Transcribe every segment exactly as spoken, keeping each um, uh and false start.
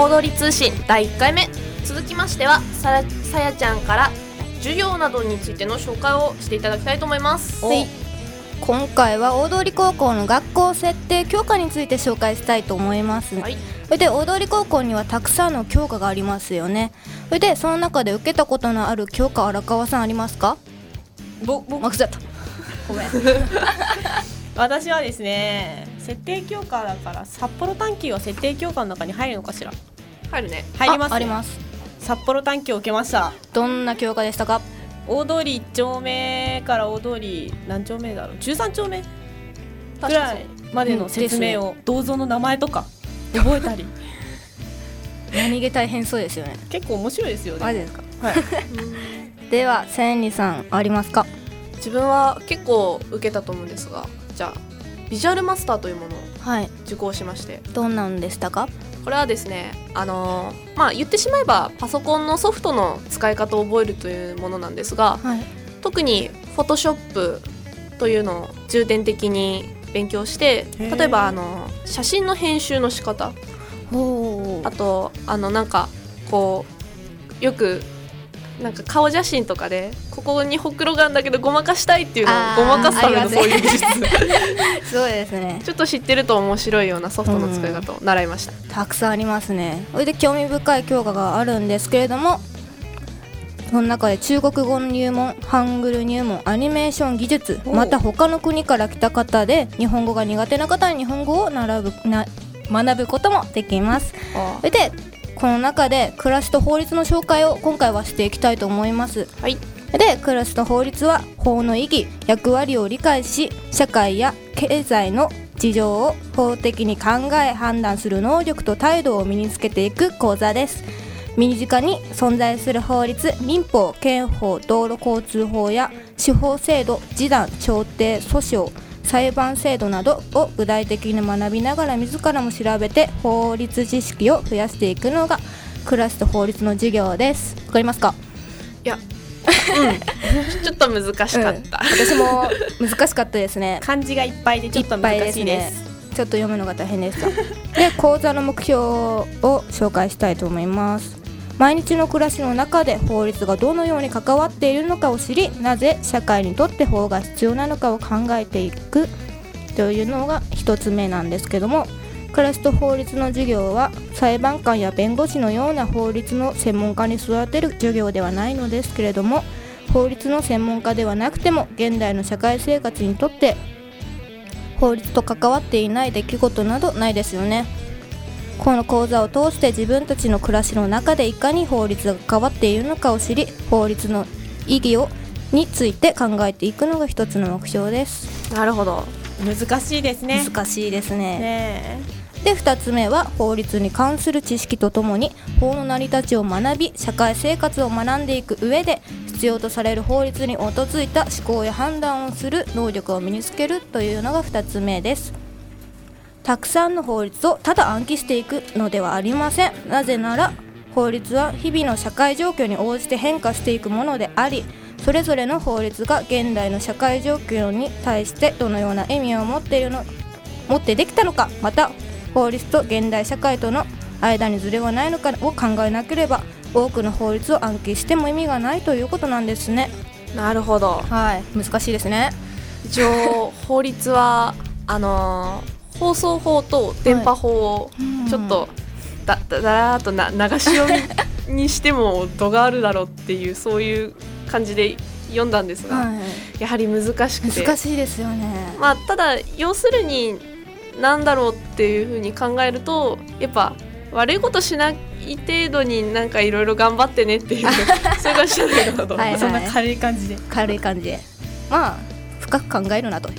大通り通信だいいっかいめ、続きましてはさや、さやちゃんから授業などについての紹介をしていただきたいと思います。 はい、今回は大通高校の学校設定教科について紹介したいと思います、はい、それで大通高校にはたくさんの教科がありますよね。それでその中で受けたことのある教科、荒川さんありますか？ ぼ僕マックスだったごめん私はですね、設定教科だから札幌短期は設定教科の中に入るのかしら。 入るね。 入ります、ね、 あ、あります。 札幌短期を受けました。 どんな教科でしたか？ 大通りいっ丁目から大通り何丁目だろう、じゅうさん丁目ぐらいまでの説明を、うん、銅像の名前とか覚えたり何気大変そうですよね。 結構面白いですよね。 マジですか？ はいでは千里さんありますか？ 自分は結構受けたと思うんですが、じゃあビジュアルマスターというものを受講しまして、はい、 どんなんでしたか？ これはですね、あのーまあ、言ってしまえばパソコンのソフトの使い方を覚えるというものなんですが、はい、特にフォトショップというのを重点的に勉強して、例えばあの写真の編集の仕方、あとあのなんかこうよくなんか顔写真とかでここにほくろがあるんだけどごまかしたいっていうのをごまかすためのそういう技術そうですね、 ちょっと知ってると面白いようなソフトの使い方を習いました、 うん、たくさんありますね。それで興味深い教科があるんですけれども、その中で中国語の入門、ハングル入門、アニメーション技術、また他の国から来た方で日本語が苦手な方に日本語を習ぶな学ぶこともできます。それでこの中で暮らしと法律の紹介を今回はしていきたいと思います、はい、で暮らしと法律は法の意義、役割を理解し、社会や経済の事情を法的に考え判断する能力と態度を身につけていく講座です。身近に存在する法律、民法、刑法、道路交通法や司法制度、示談、調停、訴訟、裁判制度などを具体的に学びながら自らも調べて法律知識を増やしていくのが暮らしと法律の授業です。わかりますか？ いや、うん、ちょっと難しかった、うん、 私も難しかったですね。 漢字がいっぱいでちょっと難しいです。いっぱいですね。 ちょっと読むのが大変でしたで講座の目標を紹介したいと思います。毎日の暮らしの中で法律がどのように関わっているのかを知り、なぜ社会にとって法が必要なのかを考えていくというのが一つ目なんですけども、暮らしと法律の授業は裁判官や弁護士のような法律の専門家に育てる授業ではないのですけれども、法律の専門家ではなくても現代の社会生活にとって法律と関わっていない出来事などないですよね。この講座を通して自分たちの暮らしの中でいかに法律が関わっているのかを知り、法律の意義をについて考えていくのが一つの目標です。 なるほど、 難しいですね。 難しいですね。 ねでふたつめは法律に関する知識とともに法の成り立ちを学び、社会生活を学んでいく上で必要とされる法律に基づいた思考や判断をする能力を身につけるというのがふたつめです。たくさんの法律をただ暗記していくのではありません。なぜなら法律は日々の社会状況に応じて変化していくものであり、それぞれの法律が現代の社会状況に対してどのような意味を持っているの持ってできたのか、また法律と現代社会との間にズレはないのかを考えなければ多くの法律を暗記しても意味がないということなんですね。 なるほど、 はい、難しいですね。 一応法律はあのー放送法と電波法をちょっとだだだらーっとな流し読みにしても度があるだろうっていうそういう感じで読んだんですが、はい、やはり難しくて難しいですよね。 まあ、ただ要するに何だろうっていうふうに考えると、やっぱ悪いことしない程度になんかいろいろ頑張ってねっていうそういう感じじゃないかなとはい、はい、 そんな軽い感じで軽い感じでまあ深く考えるなと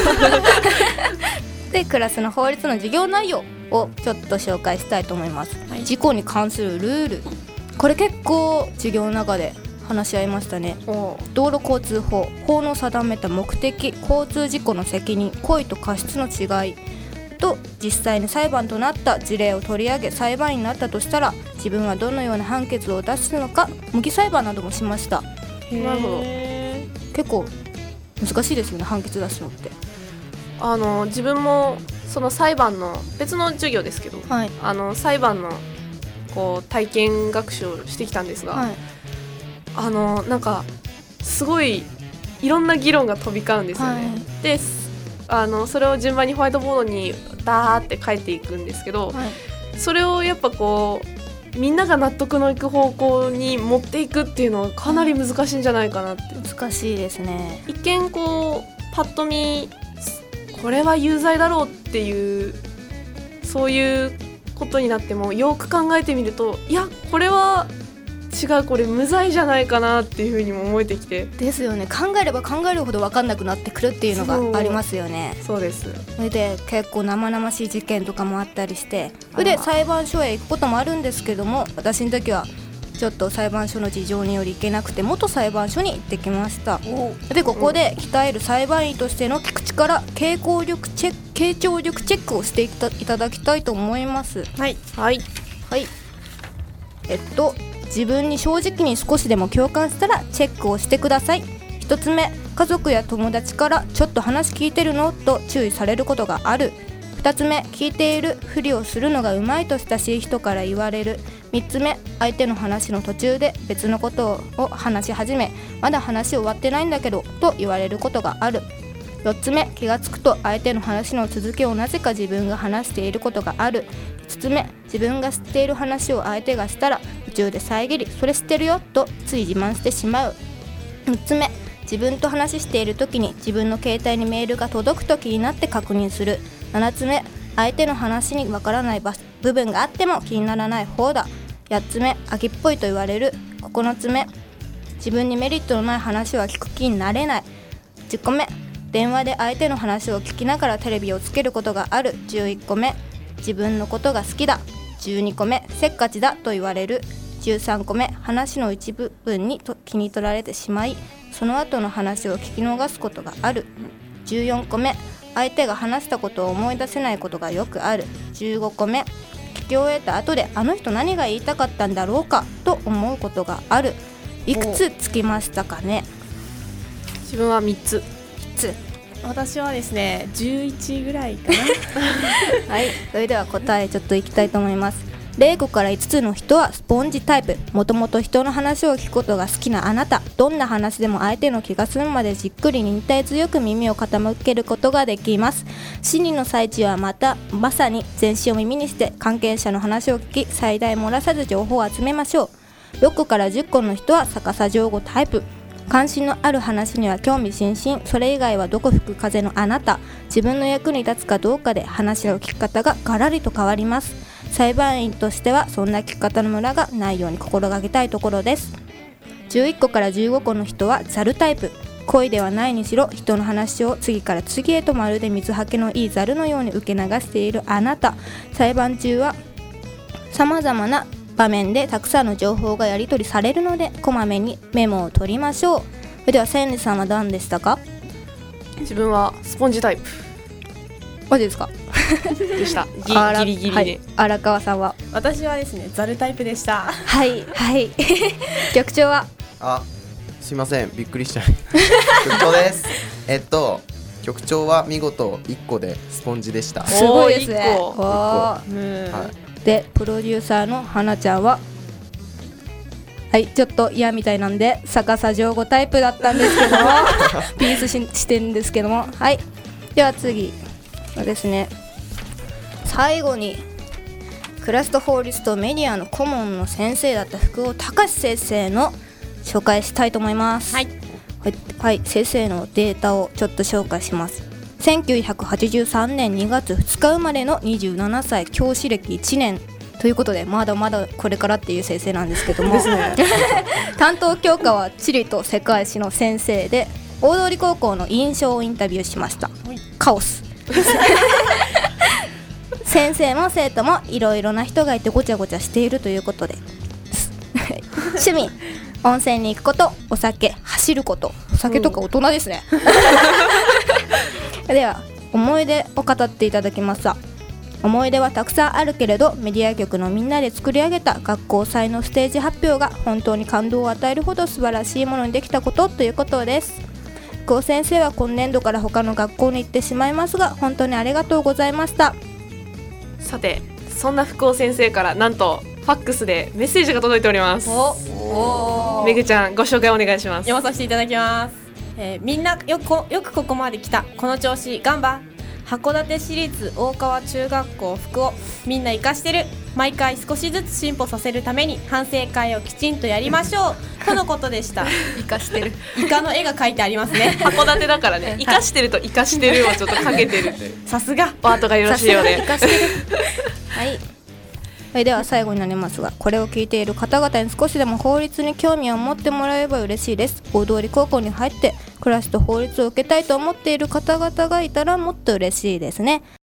でクラスの法律の授業内容をちょっと紹介したいと思います、はい、事故に関するルール、これ結構授業の中で話し合いましたね。道路交通法、法の定めた目的、交通事故の責任、故意と過失の違いと、実際に裁判となった事例を取り上げ裁判員になったとしたら自分はどのような判決を出すのか、模擬裁判などもしました。 なるほど、 結構難しいですよね、判決出すのって。 あの自分もその裁判の別の授業ですけど、はい、あの裁判のこう体験学習をしてきたんですが、はい、あのなんかすごいいろんな議論が飛び交うんですよね、はい、であのそれを順番にホワイトボードにダーって書いていくんですけど、はい、それをやっぱこうみんなが納得のいく方向に持っていくっていうのはかなり難しいんじゃないかなって、 難しいですね。 一見こうパッと見これは有罪だろうっていうそういうことになってもよく考えてみるといやこれは違うこれ無罪じゃないかなっていうふうにも思えてきてですよね。考えれば考えるほど分かんなくなってくるっていうのがありますよね。 そうです。 それで結構生々しい事件とかもあったりしてそれで裁判所へ行くこともあるんですけども私の時はちょっと裁判所の事情により行けなくて元裁判所に行ってきました。でここで鍛える裁判員としての聞く力傾聴力チェック傾聴力チェックをしていた, いただきたいと思います。 はいはいはいえっと自分に正直に少しでも共感したらチェックをしてください。ひとつめ家族や友達からちょっと話聞いてるのと注意されることがある。ふたつめ聞いているふりをするのがうまいと親しい人から言われる。みっつめ相手の話の途中で別のことを話し始めまだ話終わってないんだけどと言われることがある。よっつめ気がつくと相手の話の続きをなぜか自分が話していることがある。いつつめ自分が知っている話を相手がしたら途中で遮りそれ知ってるよとつい自慢してしまう。みっつめ自分と話している時に自分の携帯にメールが届くと気になって確認する。ななつめ相手の話にわからない部分があっても気にならない方だ。やっつめ秋っぽいと言われる。ここのつめ自分にメリットのない話は聞く気になれない。じゅっこめ電話で相手の話を聞きながらテレビをつけることがある。じゅういっこめ自分のことが好きだ。じゅうにこめせっかちだと言われる。じゅうさんこめ話の一部分にと気に取られてしまいその後の話を聞き逃すことがある。じゅうよんこめ相手が話したことを思い出せないことがよくある。じゅうごこめ聞き終えた後であの人何が言いたかったんだろうかと思うことがある。いくつつきましたかね。 自分はみっつ。 みっつ。 私はですねじゅういちぐらいかなはいそれでは答えちょっといきたいと思います。ゼロこからいつつの人はスポンジタイプ。もともと人の話を聞くことが好きなあなた。どんな話でも相手の気が済むまでじっくり忍耐強く耳を傾けることができます。審理の最中はまたまさに全身を耳にして関係者の話を聞き最大漏らさず情報を集めましょう。ろっこからじゅっこの人は逆さ上語タイプ。関心のある話には興味津々。それ以外はどこ吹く風のあなた。自分の役に立つかどうかで話の聞き方がガラリと変わります。裁判員としてはそんな聞き方のムラがないように心がけたいところです。じゅういっこからじゅうごこの人はザルタイプ。恋ではないにしろ人の話を次から次へとまるで水はけのいいザルのように受け流しているあなた。裁判中はさまざまな場面でたくさんの情報がやり取りされるのでこまめにメモを取りましょう。それでは千里さんは何でしたか。 自分はスポンジタイプ。 マジですかでしたギリギリで、はい、 荒川さんは。 私はですねザルタイプでした。 はいはい局長は。 あすいませんびっくりしちゃう局長です。えっと局長は見事いっこでスポンジでした。 すごいですね。 いっこおー、はい、でプロデューサーの花ちゃんははいちょっと嫌みたいなんで逆さ上語タイプだったんですけどもピース し, してるんですけども。はいでは次はですね最後にクラスト法律とメディアの顧問の先生だった福尾隆先生の紹介したいと思います。はい、はいはい、先生のデータをちょっと紹介します。せんきゅうひゃくはちじゅうさんねんにがつふつか生まれのにじゅうななさい教師歴いちねんということでまだまだこれからっていう先生なんですけどもです、ね、担当教科は地理と世界史の先生で大通高校の印象をインタビューしました。カオス先生も生徒もいろいろな人がいてごちゃごちゃしているということで趣味温泉に行くこと、お酒、走ること。お酒とか大人ですね、うん、では思い出を語っていただきました。思い出はたくさんあるけれどメディア局のみんなで作り上げた学校祭のステージ発表が本当に感動を与えるほど素晴らしいものにできたことということです。福尾先生は今年度から他の学校に行ってしまいますが本当にありがとうございました。 さてそんな福尾先生からなんとファックスでメッセージが届いております。 おめぐちゃんご紹介お願いします。 読まさせていただきます。えー、みんなよくこよくここまで来た。この調子ガンバ。函館市立大川中学校服をみんな活かしてる。毎回少しずつ進歩させるために反省会をきちんとやりましょうとのことでした。 生かしてるイカの絵が描いてありますね。 函館だからね、生かしてると生かしてるをちょっとかけてるってさすがワートがよろしいようで生かしてるはいはい、では最後になりますが、これを聞いている方々に少しでも法律に興味を持ってもらえれば嬉しいです。大通高校に入って暮らしと法律を受けたいと思っている方々がいたらもっと嬉しいですね。